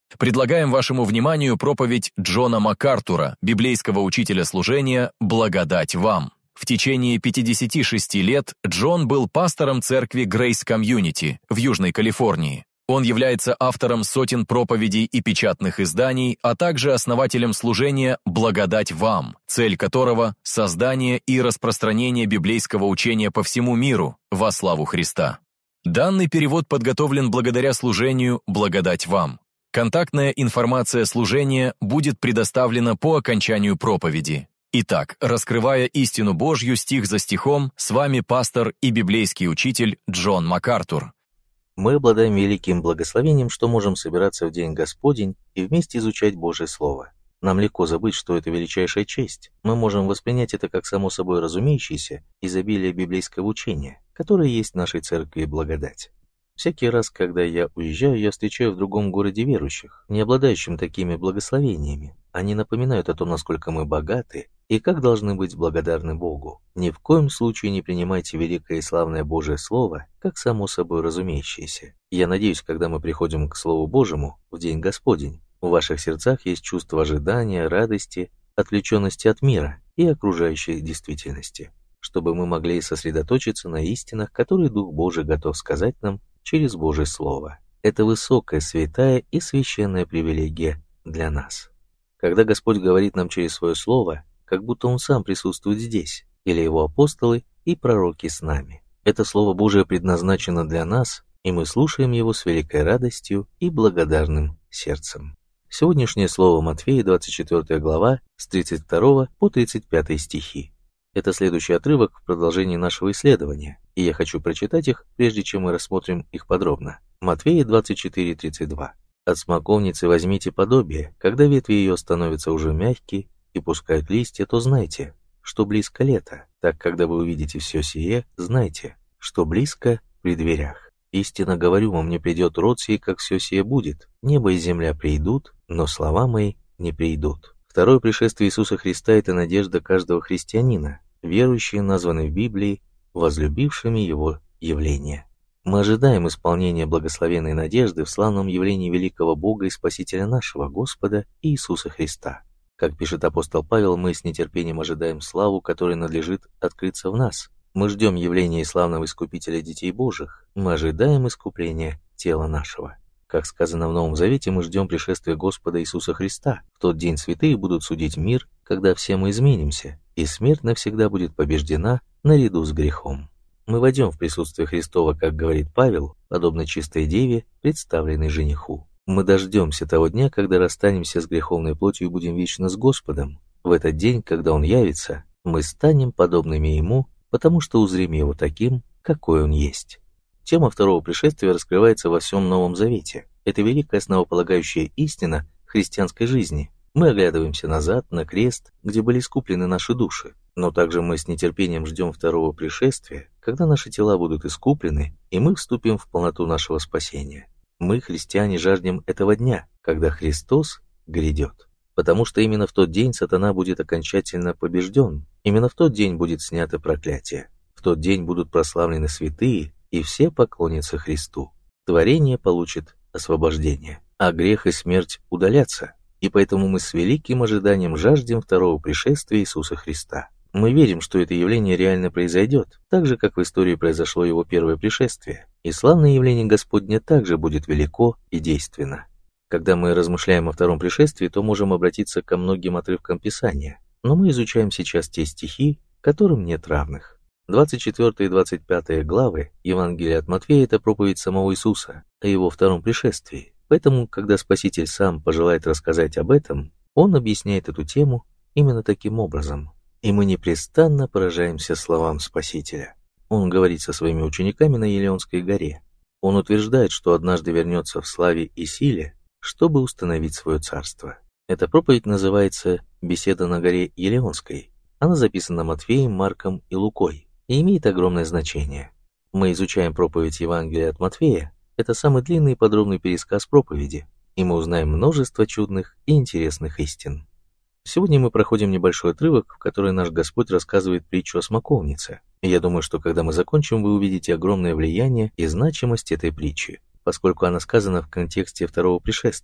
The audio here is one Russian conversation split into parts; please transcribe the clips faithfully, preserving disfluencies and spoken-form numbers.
Предлагаем вашему вниманию проповедь Джона МакАртура, библейского учителя служения «Благодать вам». В течение пятидесяти шести лет Джон был пастором церкви Grace Community в Южной Калифорнии. Он является автором сотен проповедей и печатных изданий, а также основателем служения «Благодать вам», цель которого – создание и распространение библейского учения по всему миру во славу Христа. Данный перевод подготовлен благодаря служению «Благодать вам». Контактная информация служения будет предоставлена по окончанию проповеди. Итак, раскрывая истину Божью стих за стихом, с вами пастор и библейский учитель Джон МакАртур. Мы обладаем великим благословением, что можем собираться в День Господень и вместе изучать Божье Слово. Нам легко забыть, что это величайшая честь. Мы можем воспринять это как само собой разумеющееся изобилие библейского учения, которое есть в нашей церкви благодать. Всякий раз, когда я уезжаю, я встречаю в другом городе верующих, не обладающим такими благословениями. Они напоминают о том, насколько мы богаты и как должны быть благодарны Богу. Ни в коем случае не принимайте великое и славное Божие Слово, как само собой разумеющееся. Я надеюсь, когда мы приходим к Слову Божьему в День Господень, в ваших сердцах есть чувство ожидания, радости, отвлеченности от мира и окружающей действительности, чтобы мы могли сосредоточиться на истинах, которые Дух Божий готов сказать нам через Божье Слово. Это высокая, святая и священная привилегия для нас. Когда Господь говорит нам через свое Слово, как будто Он сам присутствует здесь, или Его апостолы и пророки с нами. Это Слово Божие предназначено для нас, и мы слушаем его с великой радостью и благодарным сердцем. Сегодняшнее слово Матфея, двадцать четвёртая глава, с тридцать второго по тридцать пятый стихи. Это следующий отрывок в продолжении нашего исследования, и я хочу прочитать их, прежде чем мы рассмотрим их подробно. Матфея двадцать четыре тридцать два. «От смоковницы возьмите подобие, когда ветви ее становятся уже мягкие и пускают листья, то знайте, что близко лето. Так, когда вы увидите все сие, знайте, что близко при дверях. Истинно говорю вам, не придет род сей, как все сие будет. Небо и земля придут, но слова мои не придут». Второе пришествие Иисуса Христа – это надежда каждого христианина, верующие, названы в Библии, возлюбившими Его явление. Мы ожидаем исполнения благословенной надежды в славном явлении великого Бога и Спасителя нашего, Господа Иисуса Христа. Как пишет апостол Павел, мы с нетерпением ожидаем славу, которой надлежит открыться в нас. Мы ждем явления славного Искупителя детей Божьих. Мы ожидаем искупления тела нашего. Как сказано в Новом Завете, мы ждем пришествия Господа Иисуса Христа. В тот день святые будут судить мир, когда все мы изменимся, и смерть навсегда будет побеждена наряду с грехом. Мы войдем в присутствие Христова, как говорит Павел, подобно чистой деве, представленной жениху. Мы дождемся того дня, когда расстанемся с греховной плотью и будем вечно с Господом. В этот день, когда Он явится, мы станем подобными Ему, потому что узрим Его таким, какой Он есть. Тема второго пришествия раскрывается во всем Новом Завете. Это великая основополагающая истина христианской жизни. Мы оглядываемся назад, на крест, где были искуплены наши души. Но также мы с нетерпением ждем второго пришествия, когда наши тела будут искуплены, и мы вступим в полноту нашего спасения. Мы, христиане, жаждем этого дня, когда Христос грядет. Потому что именно в тот день сатана будет окончательно побежден. Именно в тот день будет снято проклятие. В тот день будут прославлены святые, и все поклонятся Христу. Творение получит освобождение, а грех и смерть удалятся. И поэтому мы с великим ожиданием жаждем второго пришествия Иисуса Христа. Мы верим, что это явление реально произойдет, так же, как в истории произошло его первое пришествие. И славное явление Господне также будет велико и действенно. Когда мы размышляем о втором пришествии, то можем обратиться ко многим отрывкам Писания. Но мы изучаем сейчас те стихи, которым нет равных. двадцать четвёртая и двадцать пятая главы Евангелия от Матфея – это проповедь самого Иисуса о Его втором пришествии. Поэтому, когда Спаситель сам пожелает рассказать об этом, Он объясняет эту тему именно таким образом. И мы непрестанно поражаемся словам Спасителя. Он говорит со своими учениками на Елеонской горе. Он утверждает, что однажды вернется в славе и силе, чтобы установить свое царство. Эта проповедь называется «Беседа на горе Елеонской». Она записана Матфеем, Марком и Лукой и имеет огромное значение. Мы изучаем проповедь Евангелия от Матфея. Это самый длинный и подробный пересказ проповеди, и мы узнаем множество чудных и интересных истин. Сегодня мы проходим небольшой отрывок, в который наш Господь рассказывает притчу о смоковнице. И я думаю, что когда мы закончим, вы увидите огромное влияние и значимость этой притчи, поскольку она сказана в контексте второго пришествия.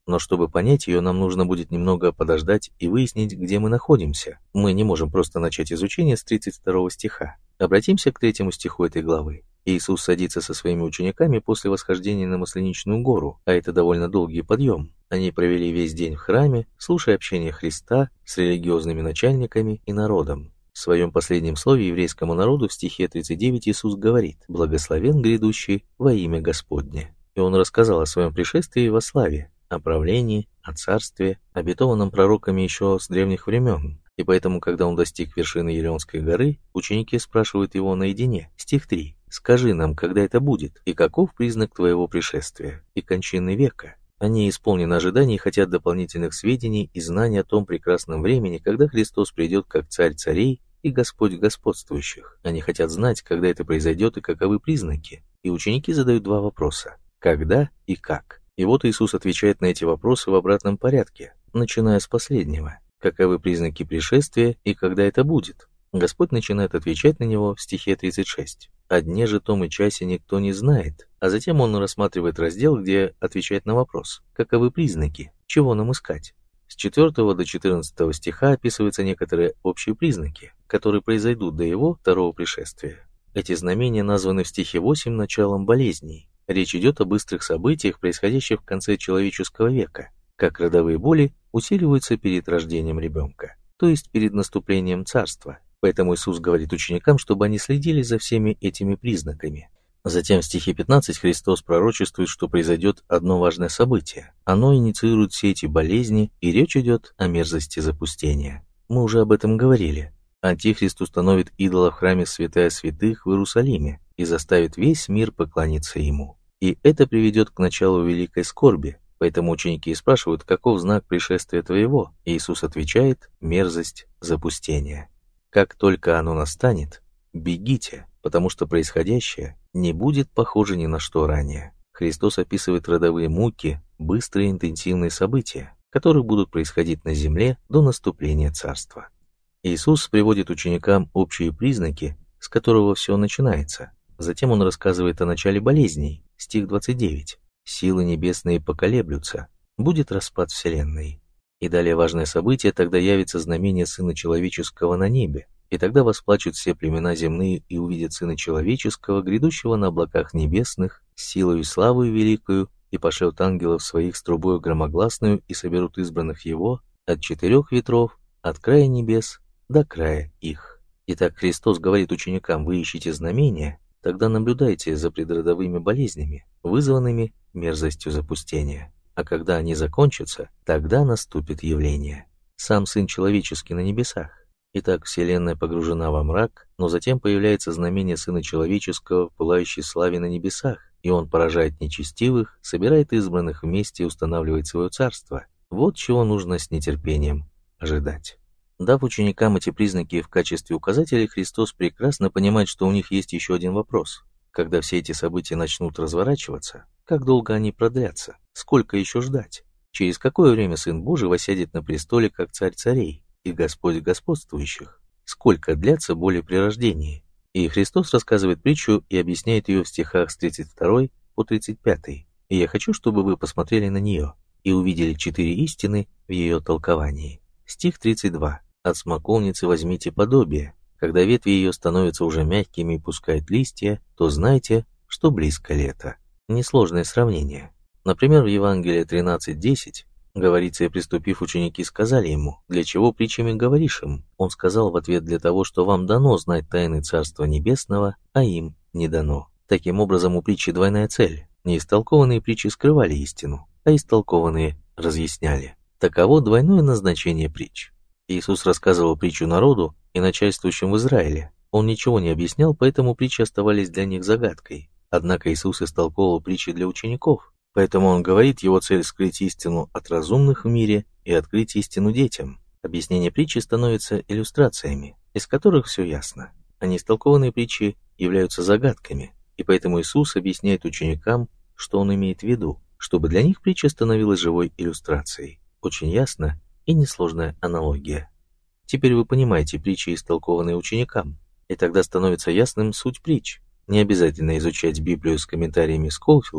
Но чтобы понять ее, нам нужно будет немного подождать и выяснить, где мы находимся. Мы не можем просто начать изучение с тридцать второго стиха. Обратимся к третьему стиху этой главы. Иисус садится со своими учениками после восхождения на Масленичную гору, а это довольно долгий подъем. Они провели весь день в храме, слушая общение Христа с религиозными начальниками и народом. В своем последнем слове еврейскому народу в стихе тридцать девять Иисус говорит: «Благословен грядущий во имя Господне». И Он рассказал о своем пришествии во славе, о правлении, о царстве, обетованном пророками еще с древних времен. И поэтому, когда Он достиг вершины Елеонской горы, ученики спрашивают Его наедине. Стих три. «Скажи нам, когда это будет, и каков признак Твоего пришествия и кончины века?» Они исполнены ожиданий и хотят дополнительных сведений и знаний о том прекрасном времени, когда Христос придет как Царь царей и Господь господствующих. Они хотят знать, когда это произойдет и каковы признаки. И ученики задают два вопроса: когда и как. И вот Иисус отвечает на эти вопросы в обратном порядке, начиная с последнего: каковы признаки пришествия и когда это будет. Господь начинает отвечать на него в стихе тридцать шесть. «О дне же том и часе никто не знает». А затем он рассматривает раздел, где отвечает на вопрос: каковы признаки, чего нам искать. С четвёртого до четырнадцатого стиха описываются некоторые общие признаки, которые произойдут до его второго пришествия. Эти знамения названы в стихе восемь началом болезней. Речь идет о быстрых событиях, происходящих в конце человеческого века, как родовые боли усиливаются перед рождением ребенка, то есть перед наступлением царства. Поэтому Иисус говорит ученикам, чтобы они следили за всеми этими признаками. Затем в стихе пятнадцать Христос пророчествует, что произойдет одно важное событие. Оно инициирует все эти болезни, и речь идет о мерзости запустения. Мы уже об этом говорили. Антихрист установит идола в храме святая святых в Иерусалиме и заставит весь мир поклониться ему. И это приведет к началу великой скорби. Поэтому ученики и спрашивают, каков знак пришествия твоего? И Иисус отвечает: мерзость запустения. Как только оно настанет, бегите, потому что происходящее не будет похоже ни на что ранее. Христос описывает родовые муки, быстрые интенсивные события, которые будут происходить на земле до наступления царства. Иисус приводит ученикам общие признаки, с которого все начинается. Затем Он рассказывает о начале болезней, стих двадцать девять. «Силы небесные поколеблются, будет распад вселенной». И далее важное событие: тогда явится знамение Сына Человеческого на небе, и тогда восплачут все племена земные и увидят Сына Человеческого, грядущего на облаках небесных, с силою и славою великою, и пошлет ангелов своих с трубою громогласную, и соберут избранных Его от четырех ветров, от края небес до края их. Итак, Христос говорит ученикам: вы ищете знамения, тогда наблюдайте за предродовыми болезнями, вызванными мерзостью запустения. А когда они закончатся, тогда наступит явление. Сам Сын Человеческий на небесах. Итак, вселенная погружена во мрак, но затем появляется знамение Сына Человеческого в пылающей славе на небесах, и Он поражает нечестивых, собирает избранных вместе и устанавливает свое царство. Вот чего нужно с нетерпением ожидать. Дав ученикам эти признаки в качестве указателей, Христос прекрасно понимает, что у них есть еще один вопрос. Когда все эти события начнут разворачиваться, как долго они продлятся? Сколько еще ждать? Через какое время Сын Божий воссядет на престоле как Царь царей и Господь господствующих? Сколько длятся боли при рождении? И Христос рассказывает притчу и объясняет ее в стихах с тридцать второго по тридцать пятый. И я хочу, чтобы вы посмотрели на нее и увидели четыре истины в ее толковании. Стих тридцать два. «От смоковницы возьмите подобие. Когда ветви ее становятся уже мягкими и пускают листья, то знайте, что близко лето». Несложное сравнение. Например, в Евангелии тринадцать десять говорится: и приступив, ученики сказали ему: для чего притчами говоришь им? Он сказал в ответ: для того, что вам дано знать тайны Царства Небесного, а им не дано. Таким образом, у притчи двойная цель. Неистолкованные притчи скрывали истину, а истолкованные разъясняли. Таково двойное назначение притч. Иисус рассказывал притчу народу и начальствующим в Израиле. Он ничего не объяснял, поэтому притчи оставались для них загадкой. Однако Иисус истолковывал притчи для учеников, поэтому Он говорит, его цель — скрыть истину от разумных в мире и открыть истину детям. Объяснение притчи становится иллюстрациями, из которых все ясно. А неистолкованные притчи являются загадками, и поэтому Иисус объясняет ученикам, что Он имеет в виду, чтобы для них притча становилась живой иллюстрацией. Очень ясно и несложная аналогия. Теперь вы понимаете притчи, истолкованные ученикам, и тогда становится ясным суть притч. Не обязательно изучать Библию с комментариями Сколфилда,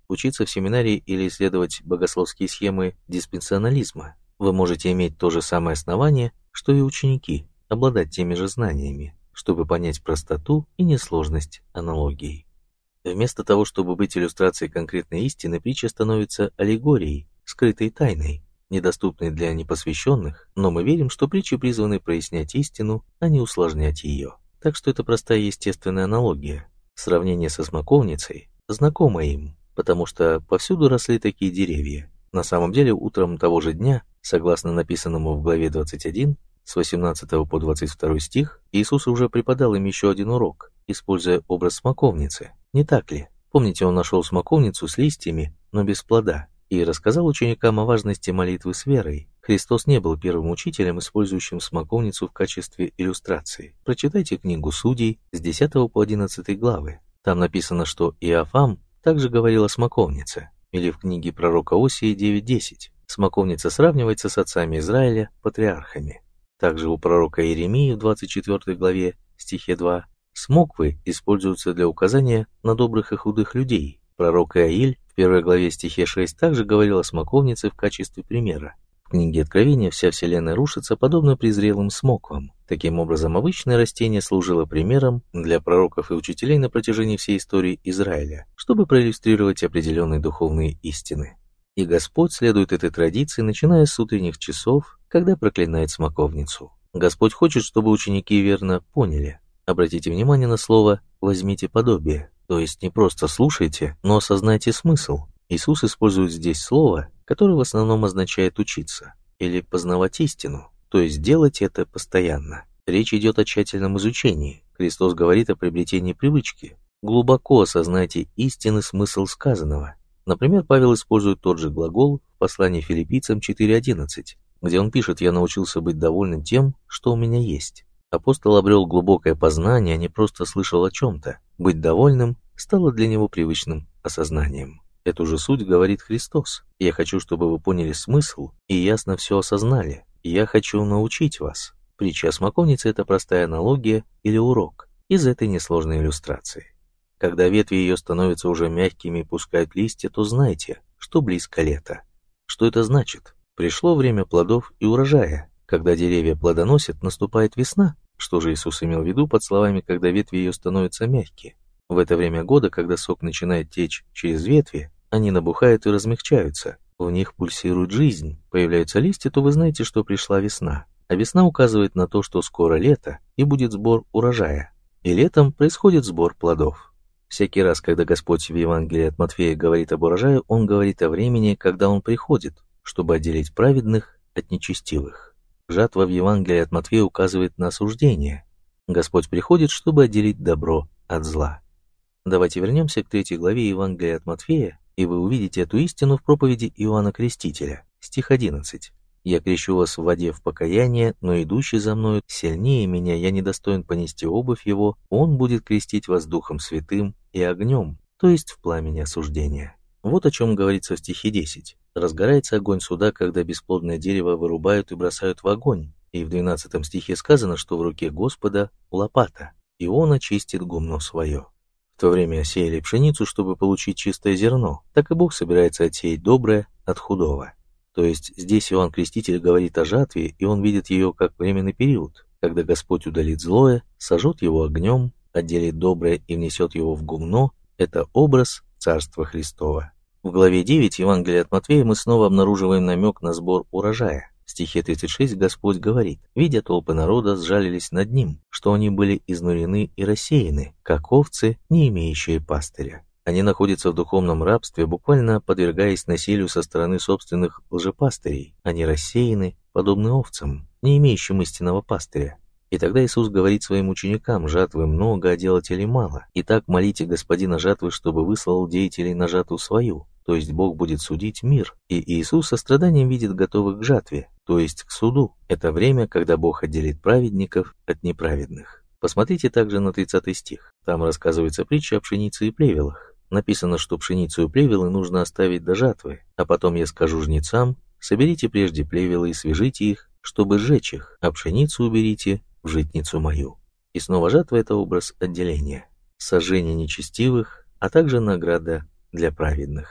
учиться в семинарии или исследовать богословские схемы диспенсионализма. Вы можете иметь то же самое основание, что и ученики, обладать теми же знаниями, чтобы понять простоту и несложность аналогии. Вместо того, чтобы быть иллюстрацией конкретной истины, притча становится аллегорией, скрытой тайной, недоступной для непосвященных, но мы верим, что притчи призваны прояснять истину, а не усложнять ее. Так что это простая естественная аналогия. Сравнение со смоковницей знакомо им, потому что повсюду росли такие деревья. На самом деле, утром того же дня, согласно написанному в главе двадцать один, с восемнадцатого по двадцать второй стих, Иисус уже преподал им еще один урок, используя образ смоковницы. Не так ли? Помните, он нашел смоковницу с листьями, но без плода, и рассказал ученикам о важности молитвы с верой. Христос не был первым учителем, использующим смоковницу в качестве иллюстрации. Прочитайте книгу Судей с десятого по одиннадцатый главы. Там написано, что Иофам также говорил о смоковнице. Или в книге пророка Осии девять десять. Смоковница сравнивается с отцами Израиля, патриархами. Также у пророка Иеремии в двадцать четвёртой главе, стихе два, смоквы используются для указания на добрых и худых людей. Пророк Иаиль в первой главе стихе шесть также говорил о смоковнице в качестве примера. В книге Откровения вся вселенная рушится подобно презрелым смоквам. Таким образом, обычное растение служило примером для пророков и учителей на протяжении всей истории Израиля, чтобы проиллюстрировать определенные духовные истины. И Господь следует этой традиции, начиная с утренних часов, когда проклинает смоковницу. Господь хочет, чтобы ученики верно поняли. Обратите внимание на слово «возьмите подобие», то есть не просто слушайте, но осознайте смысл. Иисус использует здесь слово, которое в основном означает учиться или познавать истину, то есть делать это постоянно. Речь идет о тщательном изучении. Христос говорит о приобретении привычки. Глубоко осознайте истинный смысл сказанного. Например, Павел использует тот же глагол в послании Филиппийцам четыре одиннадцать, где он пишет: «Я научился быть довольным тем, что у меня есть». Апостол обрел глубокое познание, а не просто слышал о чем-то. Быть довольным стало для него привычным осознанием. Эту же суть говорит Христос. «Я хочу, чтобы вы поняли смысл и ясно все осознали. Я хочу научить вас». Притча о смоковнице – это простая аналогия или урок из этой несложной иллюстрации. Когда ветви ее становятся уже мягкими и пускают листья, то знайте, что близко лето. Что это значит? Пришло время плодов и урожая. Когда деревья плодоносят, наступает весна. Что же Иисус имел в виду под словами «когда ветви ее становятся мягкие»? В это время года, когда сок начинает течь через ветви, они набухают и размягчаются. В них пульсирует жизнь, появляются листья, то вы знаете, что пришла весна. А весна указывает на то, что скоро лето и будет сбор урожая. И летом происходит сбор плодов. Всякий раз, когда Господь в Евангелии от Матфея говорит об урожае, Он говорит о времени, когда Он приходит, чтобы отделить праведных от нечестивых. Жатва в Евангелии от Матфея указывает на осуждение. Господь приходит, чтобы отделить добро от зла. Давайте вернемся к третьей главе Евангелия от Матфея, и вы увидите эту истину в проповеди Иоанна Крестителя, стих одиннадцать. «Я крещу вас в воде в покаяние, но идущий за мною сильнее меня, я недостоин понести обувь его, он будет крестить вас Духом Святым и огнем, то есть в пламени осуждения». Вот о чем говорится в стихе десять. «Разгорается огонь суда, когда бесплодное дерево вырубают и бросают в огонь». И в двенадцатом стихе сказано, что в руке Господа лопата, и он очистит гумно свое. В то время сеяли пшеницу, чтобы получить чистое зерно, так и Бог собирается отсеять доброе от худого. То есть здесь Иоанн Креститель говорит о жатве, и он видит ее как временный период, когда Господь удалит злое, сожжет его огнем, отделит доброе и внесет его в гумно. Это образ Царства Христова. В главе девять Евангелия от Матфея мы снова обнаруживаем намек на сбор урожая. В стихе тридцать шесть Господь говорит: «Видя толпы народа, сжалились над ним, что они были изнурены и рассеяны, как овцы, не имеющие пастыря». Они находятся в духовном рабстве, буквально подвергаясь насилию со стороны собственных лжепастырей. Они рассеяны, подобны овцам, не имеющим истинного пастыря. И тогда Иисус говорит своим ученикам: жатвы много, а делателей мало. Итак, молите Господина жатвы, чтобы выслал деятелей на жатву свою, то есть Бог будет судить мир. И Иисус со страданием видит готовых к жатве, то есть к суду. Это время, когда Бог отделит праведников от неправедных. Посмотрите также на тридцатый стих. Там рассказывается притча о пшенице и плевелах. Написано, что пшеницу и плевелы нужно оставить до жатвы, а потом я скажу жнецам: соберите прежде плевелы и свяжите их, чтобы сжечь их, а пшеницу уберите в житницу мою. И снова жатва — это образ отделения, сожжение нечестивых, а также награда для праведных.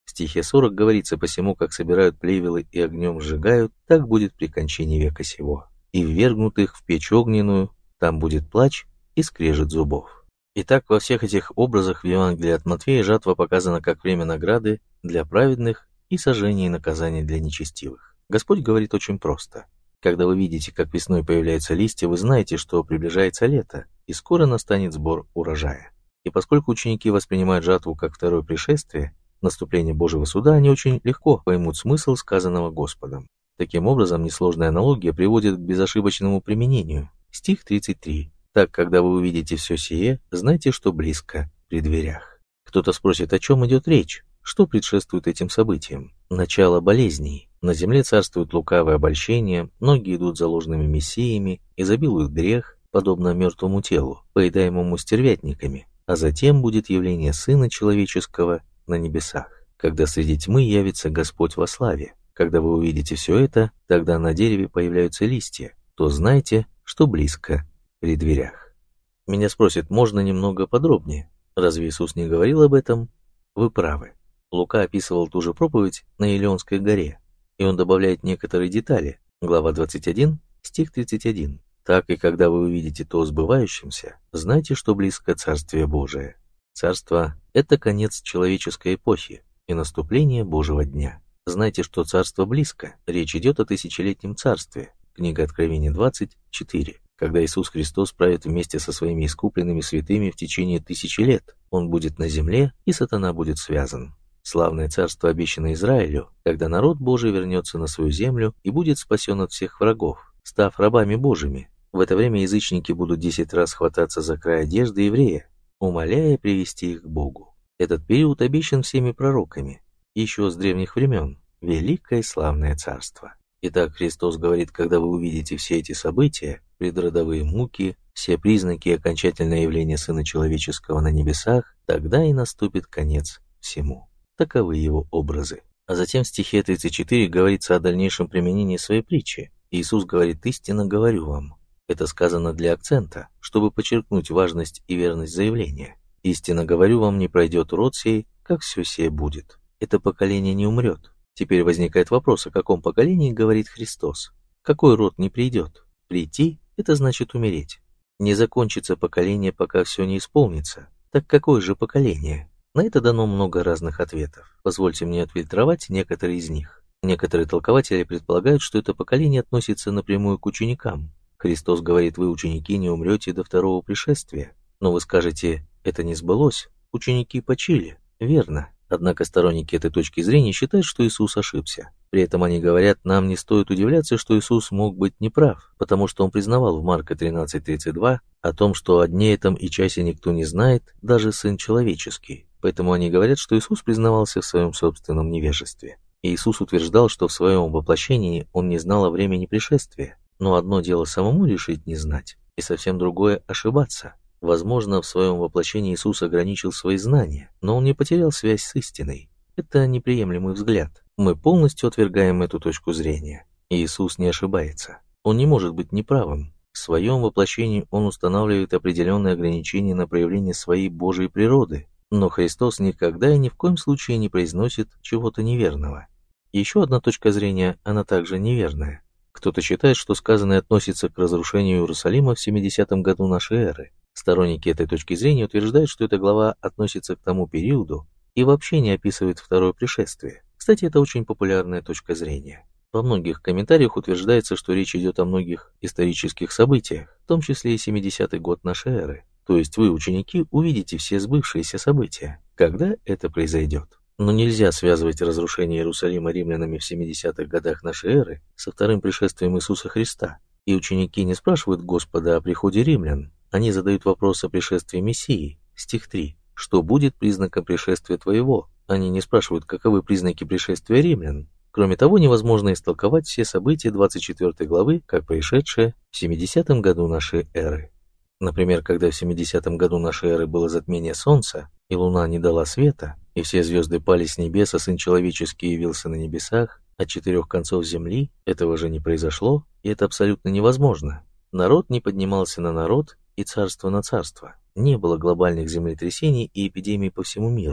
В стихе сорок говорится: «Посему, как собирают плевелы и огнем сжигают, так будет при кончине века сего. И ввергнут их в печь огненную, там будет плач и скрежет зубов». Итак, во всех этих образах в Евангелии от Матфея жатва показана как время награды для праведных и сожжение и наказание для нечестивых. Господь говорит очень просто. Когда вы видите, как весной появляются листья, вы знаете, что приближается лето, и скоро настанет сбор урожая. И поскольку ученики воспринимают жатву как второе пришествие, наступление Божьего суда, они очень легко поймут смысл сказанного Господом. Таким образом, несложная аналогия приводит к безошибочному применению. Стих тридцать три. «Так, когда вы увидите все сие, знайте, что близко при дверях». Кто-то спросит, о чем идет речь? Что предшествует этим событиям? Начало болезней. На земле царствует лукавое обольщение, многие идут за ложными мессиями, изобилует грех, подобно мертвому телу, поедаемому стервятниками, а затем будет явление Сына Человеческого на небесах, когда среди тьмы явится Господь во славе. Когда вы увидите все это, тогда на дереве появляются листья, то знайте, что близко при дверях. Меня спросят, можно немного подробнее? Разве Иисус не говорил об этом? Вы правы. Лука описывал ту же проповедь на Илионской горе, и он добавляет некоторые детали. Глава двадцать один, стих тридцать один. «Так и когда вы увидите то сбывающимся, знайте, что близко Царствие Божие». Царство – это конец человеческой эпохи и наступление Божьего дня. Знайте, что Царство близко. Речь идет о тысячелетнем царстве. Книга Откровения двадцать четыре. Когда Иисус Христос правит вместе со своими искупленными святыми в течение тысячи лет, Он будет на земле, и сатана будет связан. Славное царство обещано Израилю, когда народ Божий вернется на свою землю и будет спасен от всех врагов, став рабами Божьими. В это время язычники будут десять раз хвататься за край одежды еврея, умоляя привести их к Богу. Этот период обещан всеми пророками, еще с древних времен, великое славное царство. Итак, Христос говорит, когда вы увидите все эти события, предродовые муки, все признаки и окончательное явление Сына Человеческого на небесах, тогда и наступит конец всему. Таковы его образы. А затем в стихе тридцать четыре говорится о дальнейшем применении своей притчи. Иисус говорит: «Истинно говорю вам». Это сказано для акцента, чтобы подчеркнуть важность и верность заявления. «Истинно говорю вам, не пройдет род сей, как все сие будет». Это поколение не умрет. Теперь возникает вопрос, о каком поколении говорит Христос? Какой род не придет? Прийти – это значит умереть. Не закончится поколение, пока все не исполнится. Так какое же поколение? На это дано много разных ответов. Позвольте мне отфильтровать некоторые из них. Некоторые толкователи предполагают, что это поколение относится напрямую к ученикам. Христос говорит: «Вы, ученики, не умрете до второго пришествия». Но вы скажете: это не сбылось, ученики почили. Верно. Однако сторонники этой точки зрения считают, что Иисус ошибся. При этом они говорят, нам не стоит удивляться, что Иисус мог быть неправ, потому что он признавал в Марка тринадцать тридцать два о том, что о дне этом и часе никто не знает, даже Сын Человеческий. Поэтому они говорят, что Иисус признавался в своем собственном невежестве. И Иисус утверждал, что в своем воплощении он не знал о времени пришествия. Но одно дело самому решить не знать, и совсем другое – ошибаться. Возможно, в своем воплощении Иисус ограничил свои знания, но он не потерял связь с истиной. Это неприемлемый взгляд. Мы полностью отвергаем эту точку зрения. И Иисус не ошибается. Он не может быть неправым. В своем воплощении он устанавливает определенные ограничения на проявление своей Божьей природы. Но Христос никогда и ни в коем случае не произносит чего-то неверного. Еще одна точка зрения, она также неверная. Кто-то считает, что сказанное относится к разрушению Иерусалима в семидесятом году нашей эры. Сторонники этой точки зрения утверждают, что эта глава относится к тому периоду и вообще не описывает второе пришествие. Кстати, это очень популярная точка зрения. Во многих комментариях утверждается, что речь идет о многих исторических событиях, в том числе и семидесятый год нашей эры. То есть вы, ученики, увидите все сбывшиеся события, когда это произойдет. Но нельзя связывать разрушение Иерусалима римлянами в семидесятых годах нашей эры со вторым пришествием Иисуса Христа. И ученики не спрашивают Господа о приходе римлян. Они задают вопрос о пришествии Мессии. Стих три. Что будет признаком пришествия твоего? Они не спрашивают, каковы признаки пришествия римлян. Кроме того, невозможно истолковать все события двадцать четвёртой главы, как происшедшие в семидесятом году нашей эры. Например, когда в семидесятом году нашей эры было затмение солнца, и луна не дала света, и все звезды пали с небес, а Сын Человеческий явился на небесах, от четырех концов земли, этого же не произошло, и это абсолютно невозможно. Народ не поднимался на народ, и царство на царство. Не было глобальных землетрясений и эпидемий по всему миру.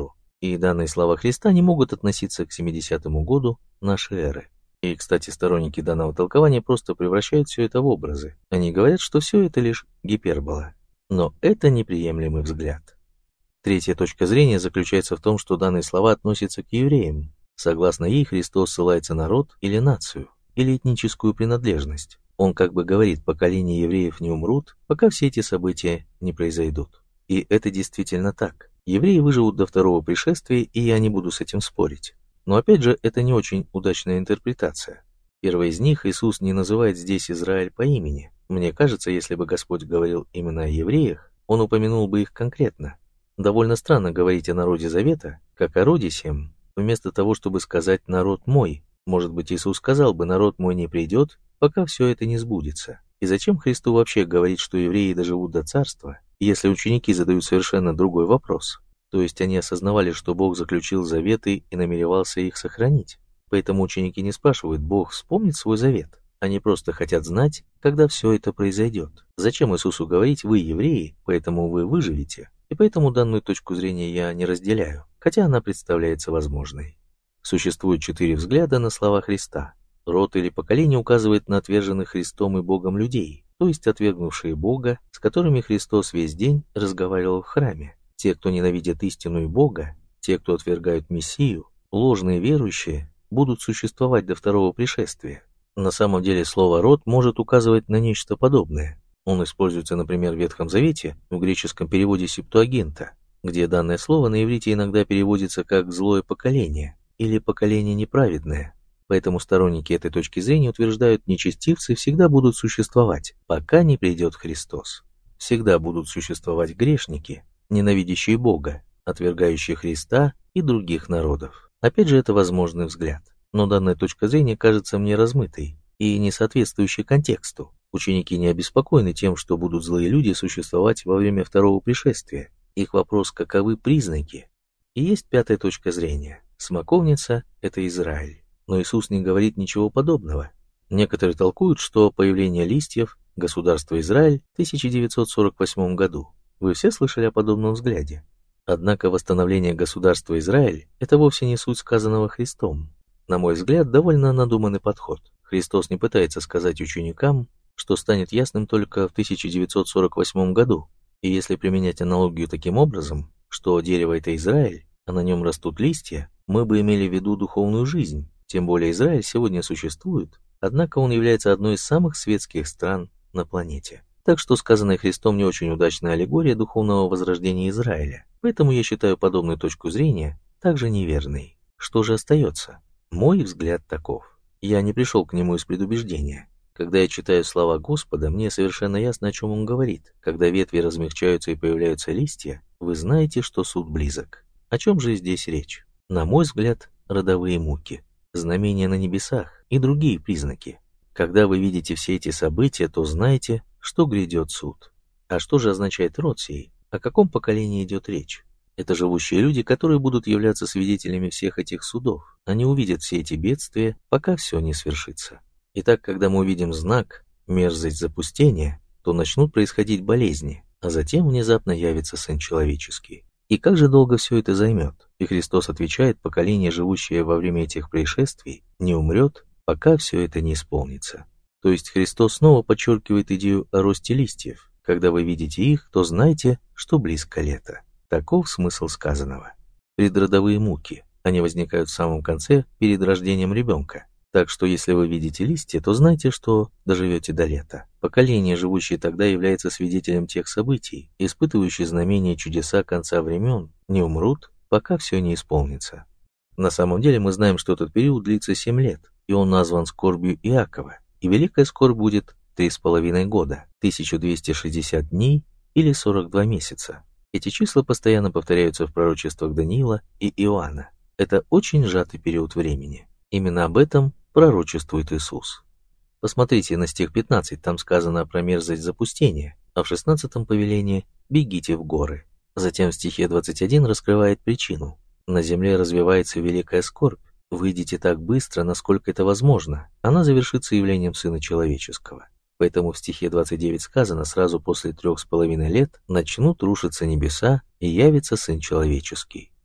И данные слова Христа не могут относиться к семидесятому году нашей эры. И, кстати, сторонники данного толкования просто превращают все это в образы. Они говорят, что все это лишь гипербола. Но это неприемлемый взгляд. Третья точка зрения заключается в том, что данные слова относятся к евреям. Согласно ей, Христос ссылается на род или нацию, или этническую принадлежность. Он как бы говорит, поколения евреев не умрут, пока все эти события не произойдут. И это действительно так. Евреи выживут до второго пришествия, и я не буду с этим спорить. Но опять же, это не очень удачная интерпретация. Первая из них, Иисус не называет здесь Израиль по имени. Мне кажется, если бы Господь говорил именно о евреях, Он упомянул бы их конкретно. Довольно странно говорить о народе Завета, как о роде сем, вместо того, чтобы сказать «народ мой». Может быть, Иисус сказал бы «народ мой не придет, пока все это не сбудется». И зачем Христу вообще говорить, что евреи доживут до царства, если ученики задают совершенно другой вопрос? То есть они осознавали, что Бог заключил заветы и намеревался их сохранить. Поэтому ученики не спрашивают, Бог вспомнит свой завет. Они просто хотят знать, когда все это произойдет. Зачем Иисусу говорить, вы евреи, поэтому вы выживете? И поэтому данную точку зрения я не разделяю, хотя она представляется возможной. Существует четыре взгляда на слова Христа. Род или поколение указывает на отверженных Христом и Богом людей, то есть отвергнувшие Бога, с которыми Христос весь день разговаривал в храме. Те, кто ненавидят истину и Бога, те, кто отвергают Мессию, ложные верующие, будут существовать до второго пришествия. На самом деле слово «род» может указывать на нечто подобное. Он используется, например, в Ветхом Завете, в греческом переводе Септуагинта, где данное слово на иврите иногда переводится как «злое поколение» или «поколение неправедное». Поэтому сторонники этой точки зрения утверждают, нечестивцы всегда будут существовать, пока не придет Христос. Всегда будут существовать грешники, ненавидящие Бога, отвергающие Христа и других народов. Опять же, это возможный взгляд. Но данная точка зрения кажется мне размытой и не соответствующей контексту. Ученики не обеспокоены тем, что будут злые люди существовать во время второго пришествия. Их вопрос, каковы признаки. И есть пятая точка зрения. Смоковница – это Израиль. Но Иисус не говорит ничего подобного. Некоторые толкуют, что появление листьев – государство Израиль в тысяча девятьсот сорок восьмом году. Вы все слышали о подобном взгляде? Однако восстановление государства Израиль – это вовсе не суть сказанного Христом. На мой взгляд, довольно надуманный подход. Христос не пытается сказать ученикам, что станет ясным только в тысяча девятьсот сорок восьмом году. И если применять аналогию таким образом, что дерево – это Израиль, а на нем растут листья, мы бы имели в виду духовную жизнь. Тем более Израиль сегодня существует, однако он является одной из самых светских стран на планете. Так что сказанная Христом не очень удачная аллегория духовного возрождения Израиля. Поэтому я считаю подобную точку зрения также неверной. Что же остается? Мой взгляд таков. Я не пришел к нему из предубеждения. Когда я читаю слова Господа, мне совершенно ясно, о чем он говорит. Когда ветви размягчаются и появляются листья, вы знаете, что суд близок. О чем же здесь речь? На мой взгляд, родовые муки, знамения на небесах и другие признаки. Когда вы видите все эти события, то знаете, что грядет суд. А что же означает род сей? О каком поколении идет речь? Это живущие люди, которые будут являться свидетелями всех этих судов. Они увидят все эти бедствия, пока все не свершится. Итак, когда мы увидим знак, мерзость запустения, то начнут происходить болезни, а затем внезапно явится Сын Человеческий. И как же долго все это займет? И Христос отвечает, поколение, живущее во время этих происшествий, не умрет, пока все это не исполнится. То есть Христос снова подчеркивает идею о росте листьев. Когда вы видите их, то знайте, что близко лето. Таков смысл сказанного. Предродовые муки. Они возникают в самом конце, перед рождением ребенка. Так что если вы видите листья, то знайте, что доживете до лета. Поколение, живущее тогда, является свидетелем тех событий, испытывающие знамения чудеса конца времен, не умрут, пока все не исполнится. На самом деле мы знаем, что этот период длится семь лет, и он назван скорбью Иакова, и великая скорбь будет три с половиной года, тысяча двести шестьдесят дней или сорок два месяца. Эти числа постоянно повторяются в пророчествах Даниила и Иоанна. Это очень сжатый период времени. Именно об этом пророчествует Иисус. Посмотрите на стих пятнадцать, там сказано про мерзость запустения, а в шестнадцатом повелении «бегите в горы». Затем в стихе двадцать один раскрывает причину. На земле развивается великая скорбь. Выйдите так быстро, насколько это возможно. Она завершится явлением Сына Человеческого. Поэтому в стихе двадцать девять сказано, сразу после трех с половиной лет начнут рушиться небеса и явится Сын Человеческий.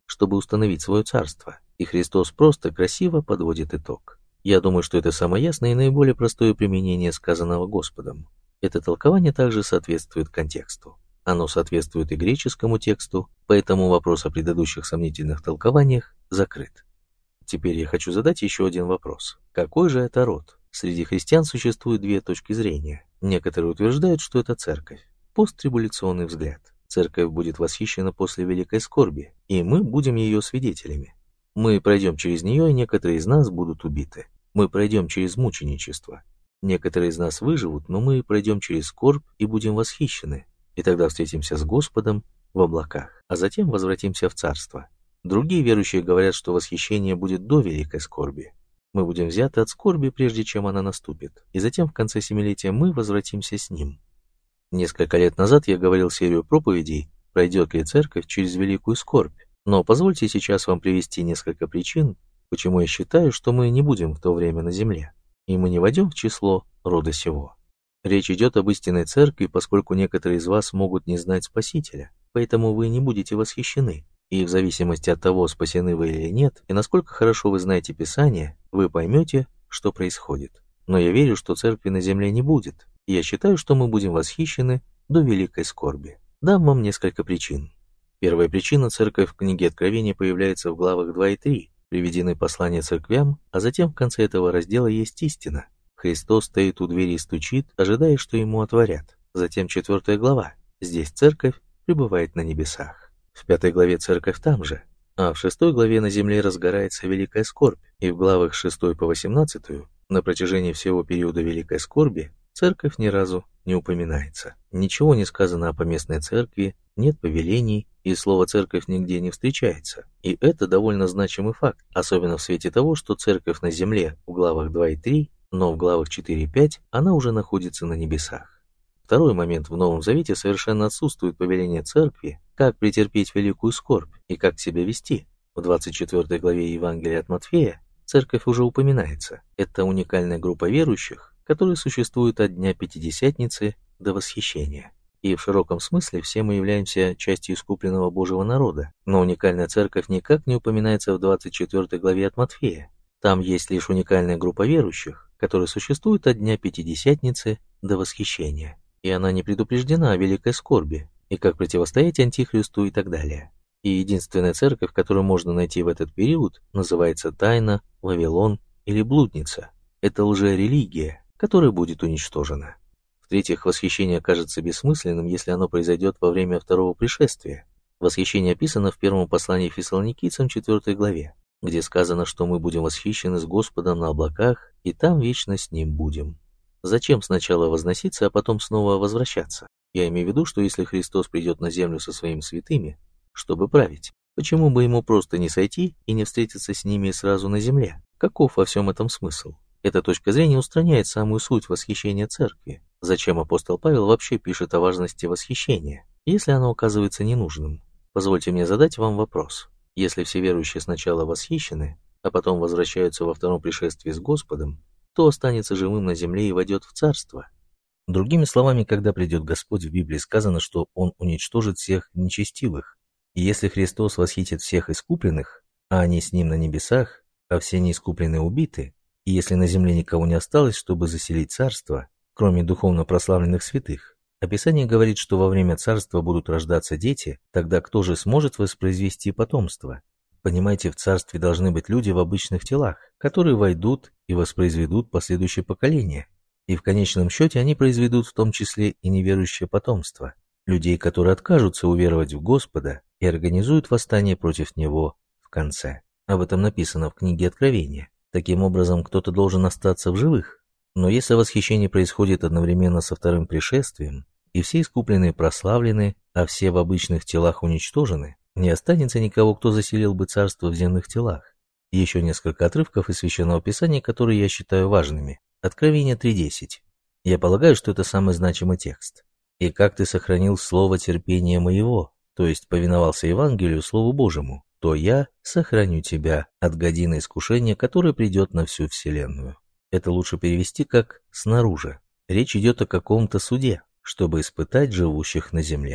чтобы установить свое царство, и Христос просто красиво подводит итог. Я думаю, что это самое ясное и наиболее простое применение сказанного Господом. Это толкование также соответствует контексту. Оно соответствует и греческому тексту, поэтому вопрос о предыдущих сомнительных толкованиях закрыт. Теперь я хочу задать еще один вопрос. Какой же это род? Среди христиан существует две точки зрения. Некоторые утверждают, что это церковь. Посттрибуляционный взгляд. Церковь будет восхищена после великой скорби, и мы будем ее свидетелями. Мы пройдем через нее, и некоторые из нас будут убиты. Мы пройдем через мученичество. Некоторые из нас выживут, но мы пройдем через скорбь и будем восхищены. И тогда встретимся с Господом в облаках, а затем возвратимся в царство. Другие верующие говорят, что восхищение будет до великой скорби. Мы будем взяты от скорби, прежде чем она наступит, и затем в конце семилетия мы возвратимся с ним. Несколько лет назад я говорил серию проповедей «Пройдет ли церковь через великую скорбь?», но позвольте сейчас вам привести несколько причин, почему я считаю, что мы не будем в то время на земле, и мы не войдем в число рода сего. Речь идет об истинной церкви, поскольку некоторые из вас могут не знать Спасителя, поэтому вы не будете восхищены. И в зависимости от того, спасены вы или нет, и насколько хорошо вы знаете Писание, вы поймете, что происходит. Но я верю, что церкви на земле не будет, и я считаю, что мы будем восхищены до великой скорби. Дам вам несколько причин. Первая причина — церковь в книге Откровения появляется в главах два и три, приведены послания церквям, а затем в конце этого раздела есть истина. Христос стоит у двери и стучит, ожидая, что ему отворят. Затем четвертая глава. Здесь церковь пребывает на небесах. В пятой главе церковь там же, а в шестой главе на земле разгорается великая скорбь, и в главах с шестой по восемнадцатую на протяжении всего периода великой скорби церковь ни разу не упоминается. Ничего не сказано о поместной церкви, нет повелений, и слово «церковь» нигде не встречается. И это довольно значимый факт, особенно в свете того, что церковь на земле в главах два и три, но в главах четыре и пять она уже находится на небесах. Второй момент: в Новом Завете совершенно отсутствует повеление церкви, как претерпеть великую скорбь и как себя вести. В двадцать четвёртой главе Евангелия от Матфея церковь уже упоминается. Это уникальная группа верующих, которые существуют от Дня Пятидесятницы до Восхищения. И в широком смысле все мы являемся частью искупленного Божьего народа. Но уникальная церковь никак не упоминается в двадцать четвёртой главе от Матфея. Там есть лишь уникальная группа верующих, которые существуют от Дня Пятидесятницы до Восхищения. И она не предупреждена о великой скорби, и как противостоять Антихристу и так далее. И единственная церковь, которую можно найти в этот период, называется Тайна, Вавилон или Блудница. Это лжерелигия, которая будет уничтожена. В-третьих, восхищение кажется бессмысленным, если оно произойдет во время второго пришествия. Восхищение описано в первом послании Фессалоникийцам четвёртой главе, где сказано, что мы будем восхищены с Господом на облаках, и там вечно с Ним будем. Зачем сначала возноситься, а потом снова возвращаться? Я имею в виду, что если Христос придет на землю со своими святыми, чтобы править, почему бы ему просто не сойти и не встретиться с ними сразу на земле? Каков во всем этом смысл? Эта точка зрения устраняет самую суть восхищения церкви. Зачем апостол Павел вообще пишет о важности восхищения, если оно оказывается ненужным? Позвольте мне задать вам вопрос. Если все верующие сначала восхищены, а потом возвращаются во втором пришествии с Господом, кто останется живым на земле и войдет в царство? Другими словами, когда придет Господь, в Библии сказано, что Он уничтожит всех нечестивых. И если Христос восхитит всех искупленных, а они с Ним на небесах, а все неискупленные убиты, и если на земле никого не осталось, чтобы заселить царство, кроме духовно прославленных святых, Описание говорит, что во время царства будут рождаться дети, тогда кто же сможет воспроизвести потомство? Понимаете, в царстве должны быть люди в обычных телах, которые войдут и воспроизведут последующее поколение. И в конечном счете они произведут в том числе и неверующее потомство, людей, которые откажутся уверовать в Господа и организуют восстание против Него в конце. Об этом написано в книге Откровения. Таким образом, кто-то должен остаться в живых. Но если восхищение происходит одновременно со вторым пришествием, и все искупленные прославлены, а все в обычных телах уничтожены, не останется никого, кто заселил бы царство в земных телах. Еще несколько отрывков из Священного Писания, которые я считаю важными. Откровение три десять. Я полагаю, что это самый значимый текст. «И как ты сохранил слово терпения моего, то есть повиновался Евангелию, Слову Божьему, то я сохраню тебя от годины искушения, которое придет на всю вселенную». Это лучше перевести как «снаружи». Речь идет о каком-то суде, чтобы испытать живущих на земле.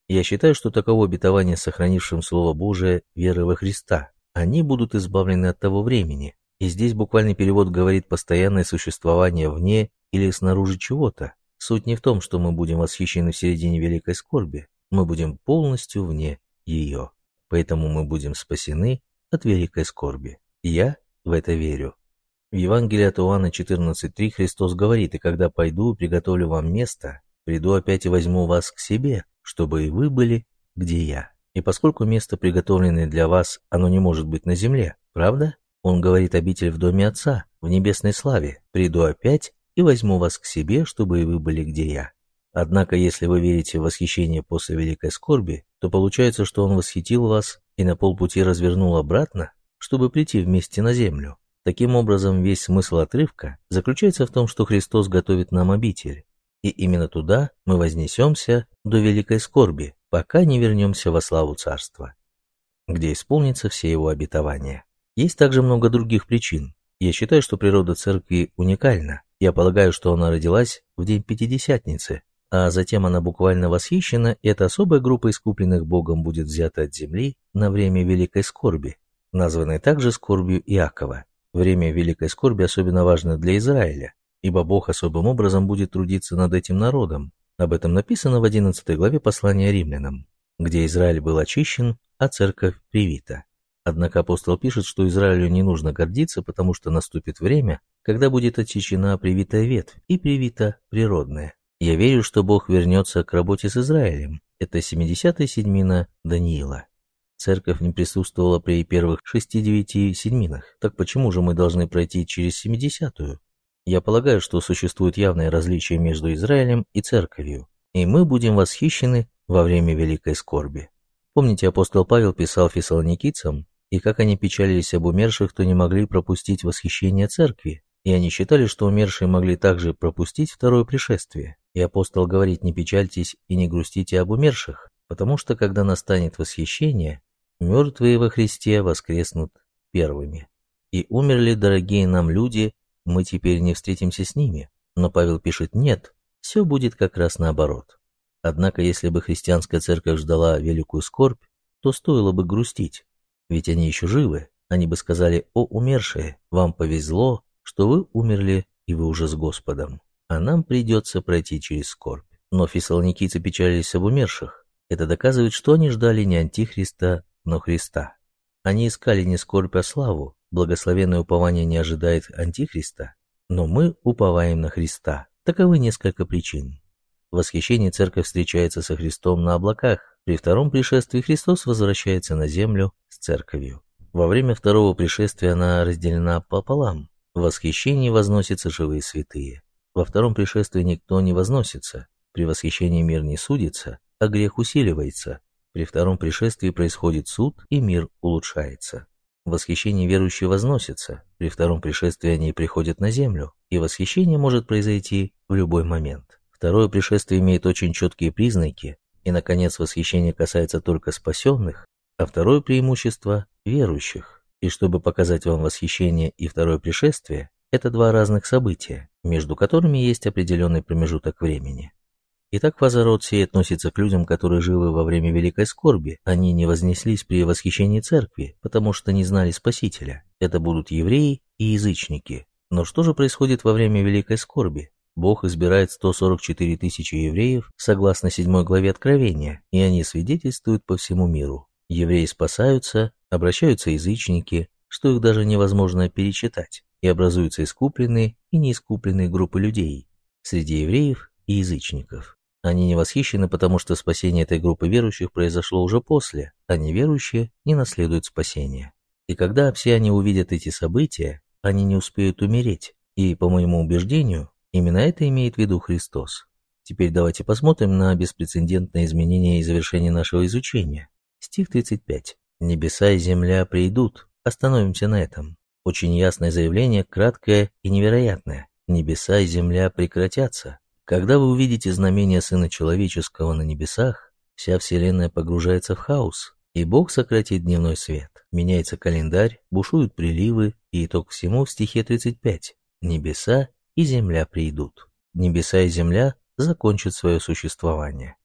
Я считаю, что таково обетование сохранившим Слово Божие веры во Христа. Они будут избавлены от того времени. И здесь буквальный перевод говорит постоянное существование вне или снаружи чего-то. Суть не в том, что мы будем восхищены в середине великой скорби. Мы будем полностью вне ее. Поэтому мы будем спасены от великой скорби. Я в это верю. В Евангелии от Иоанна четырнадцать три Христос говорит: «И когда пойду и приготовлю вам место, приду опять и возьму вас к себе, чтобы и вы были, где я». И поскольку место, приготовленное для вас, оно не может быть на земле, правда? Он говорит: обитель в доме Отца, в небесной славе, приду опять и возьму вас к себе, чтобы и вы были, где я. Однако, если вы верите в восхищение после великой скорби, то получается, что Он восхитил вас и на полпути развернул обратно, чтобы прийти вместе на землю. Таким образом, весь смысл отрывка заключается в том, что Христос готовит нам обитель, и именно туда мы вознесемся до великой скорби, пока не вернемся во славу Царства, где исполнится все Его обетования. Есть также много других причин. Я считаю, что природа Церкви уникальна. Я полагаю, что она родилась в день Пятидесятницы, а затем она буквально восхищена, и эта особая группа искупленных Богом будет взята от земли на время великой скорби, названной также скорбью Иакова. Время великой скорби особенно важно для Израиля, ибо Бог особым образом будет трудиться над этим народом. Об этом написано в одиннадцатой главе послания Римлянам, где Израиль был очищен, а церковь привита. Однако апостол пишет, что Израилю не нужно гордиться, потому что наступит время, когда будет отсечена привитая ветвь и привита природная. Я верю, что Бог вернется к работе с Израилем. Это семидесятая седьмина Даниила. Церковь не присутствовала при первых шести-девяти седьминах. Так почему же мы должны пройти через семидесятую? Я полагаю, что существует явное различие между Израилем и Церковью, и мы будем восхищены во время великой скорби. Помните, апостол Павел писал фессалоникийцам, и как они печалились об умерших, кто не могли пропустить восхищение Церкви, и они считали, что умершие могли также пропустить второе пришествие. И апостол говорит: не печальтесь и не грустите об умерших, потому что, когда настанет восхищение, мертвые во Христе воскреснут первыми. И умерли дорогие нам люди, мы теперь не встретимся с ними. Но Павел пишет: нет, все будет как раз наоборот. Однако, если бы христианская церковь ждала великую скорбь, то стоило бы грустить, ведь они еще живы. Они бы сказали: о, умершие, вам повезло, что вы умерли и вы уже с Господом, а нам придется пройти через скорбь. Но фессалоникийцы печалились об умерших. Это доказывает, что они ждали не Антихриста, но Христа. Они искали не скорбь, а славу. Благословенное упование не ожидает Антихриста, но мы уповаем на Христа. Таковы несколько причин. В восхищении церковь встречается со Христом на облаках. При втором пришествии Христос возвращается на землю с церковью. Во время второго пришествия она разделена пополам. В восхищении возносятся живые святые. Во втором пришествии никто не возносится. При восхищении мир не судится, а грех усиливается. При втором пришествии происходит суд, и мир улучшается. В восхищении верующие возносятся. При втором пришествии они приходят на землю, и восхищение может произойти в любой момент. Второе пришествие имеет очень четкие признаки, и, наконец, восхищение касается только спасенных, а второе преимущество – верующих. И чтобы показать вам восхищение и второе пришествие, это два разных события, между которыми есть определенный промежуток времени. Итак, фаза род сей относится к людям, которые живы во время великой скорби. Они не вознеслись при восхищении церкви, потому что не знали Спасителя. Это будут евреи и язычники. Но что же происходит во время великой скорби? Бог избирает сто сорок четыре тысячи евреев, согласно седьмой главе Откровения, и они свидетельствуют по всему миру. Евреи спасаются, обращаются язычники, что их даже невозможно перечитать, и образуются искупленные и неискупленные группы людей среди евреев и язычников. Они не восхищены, потому что спасение этой группы верующих произошло уже после, а неверующие не наследуют спасения. И когда все они увидят эти события, они не успеют умереть, и, по моему убеждению, именно это имеет в виду Христос. Теперь давайте посмотрим на беспрецедентное изменение и завершение нашего изучения. Стих тридцать пять. «Небеса и земля придут». Остановимся на этом. Очень ясное заявление, краткое и невероятное. Небеса и земля прекратятся. Когда вы увидите знамение Сына Человеческого на небесах, вся Вселенная погружается в хаос, и Бог сократит дневной свет. Меняется календарь, бушуют приливы, и итог всему в стихе тридцать пять. Небеса и земля придут. Небеса и земля закончат свое существование.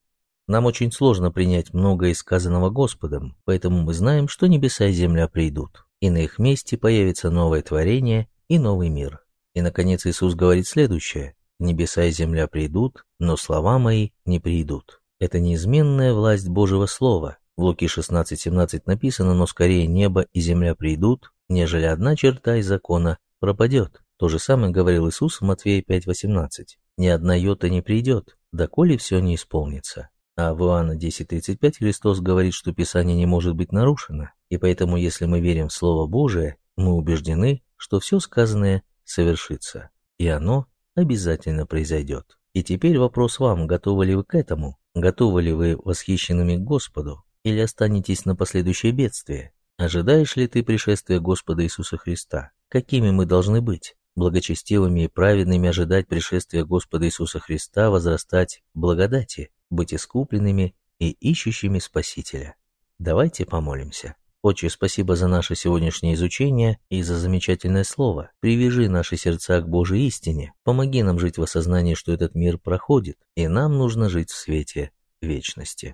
Нам очень сложно принять многое из сказанного Господом, поэтому мы знаем, что небеса и земля придут, и на их месте появится новое творение и новый мир. И, наконец, Иисус говорит следующее: «Небеса и земля придут, но слова мои не придут». Это неизменная власть Божьего Слова. В Луки шестнадцать семнадцать написано: «Но скорее небо и земля придут, нежели одна черта из закона пропадет». То же самое говорил Иисус в Матфея пять восемнадцать. «Ни одна йота не придет, доколе все не исполнится». А в Иоанна десять тридцать пять Христос говорит, что Писание не может быть нарушено, и поэтому, если мы верим в Слово Божие, мы убеждены, что все сказанное совершится, и оно обязательно произойдет. И теперь вопрос вам: готовы ли вы к этому? Готовы ли вы восхищенными к Господу? Или останетесь на последующее бедствие? Ожидаешь ли ты пришествия Господа Иисуса Христа? Какими мы должны быть? Благочестивыми и праведными ожидать пришествия Господа Иисуса Христа, возрастать в благодати, быть искупленными и ищущими Спасителя. Давайте помолимся. Отче, спасибо за наше сегодняшнее изучение и за замечательное слово. Привяжи наши сердца к Божьей истине. Помоги нам жить в осознании, что этот мир проходит, и нам нужно жить в свете вечности.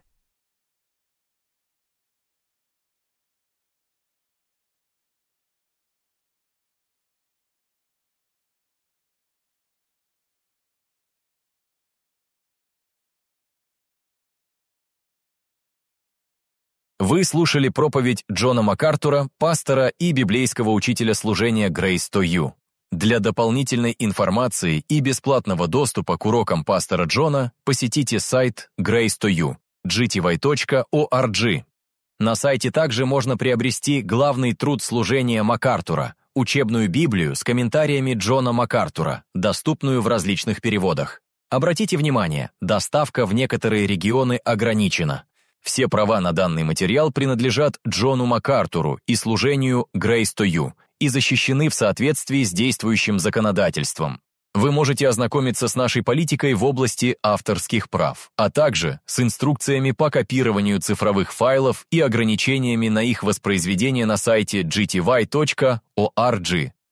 Вы слушали проповедь Джона МакАртура, пастора и библейского учителя служения Grace to You. Для дополнительной информации и бесплатного доступа к урокам пастора Джона посетите сайт Grace to You, джи ти вай точка орг. На сайте также можно приобрести главный труд служения МакАртура, учебную Библию с комментариями Джона МакАртура, доступную в различных переводах. Обратите внимание, доставка в некоторые регионы ограничена. Все права на данный материал принадлежат Джону МакАртуру и служению Grace to You и защищены в соответствии с действующим законодательством. Вы можете ознакомиться с нашей политикой в области авторских прав, а также с инструкциями по копированию цифровых файлов и ограничениями на их воспроизведение на сайте джи ти вай точка орг.